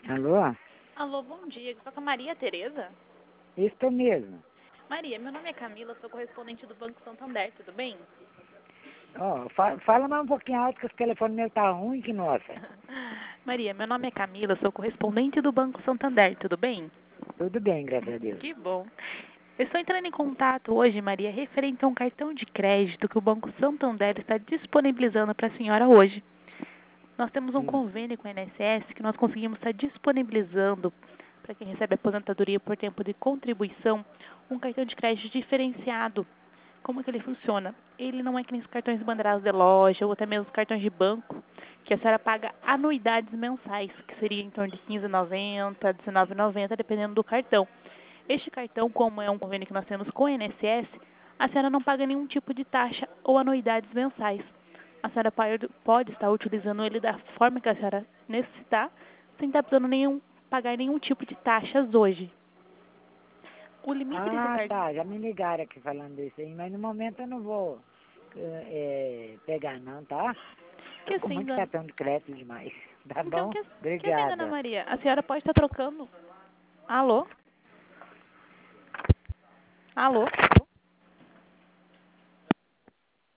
Alô? Alô, bom dia. Estou com a Maria Tereza. Isso mesmo. Maria, meu nome é Camila, sou correspondente do Banco Santander, tudo bem? Ó, fala mais um pouquinho alto que o telefone meu tá ruim, que nossa. Maria, meu nome é Camila, sou correspondente do Banco Santander, tudo bem? Tudo bem, graças a Deus. Que bom. Eu estou entrando em contato hoje, Maria, referente a um cartão de crédito que o Banco Santander está disponibilizando para a senhora hoje. Nós temos um Sim. convênio com a INSS que nós conseguimos estar disponibilizando para quem recebe aposentadoria por tempo de contribuição um cartão de crédito diferenciado. Como que ele funciona? Ele não é que nem os cartões bandeirais de loja ou até mesmo os cartões de banco, que a senhora paga anuidades mensais, que seria em torno de R$ 15,90, R$ 19,90, dependendo do cartão. Este cartão, como é um convênio que nós temos com a INSS, a senhora não paga nenhum tipo de taxa ou anuidades mensais. A senhora pode estar utilizando ele da forma que a senhora necessitar, sem estar precisando pagar nenhum tipo de taxas hoje. O limite desse Ah, cartão... tá, já me ligaram aqui falando isso aí, mas no momento eu não vou pegar não, tá? Que Tô com assim, muito cartão de crédito demais, tá então, bom? que assim, dona Obrigada. Maria, a senhora pode estar trocando... Alô? Alô?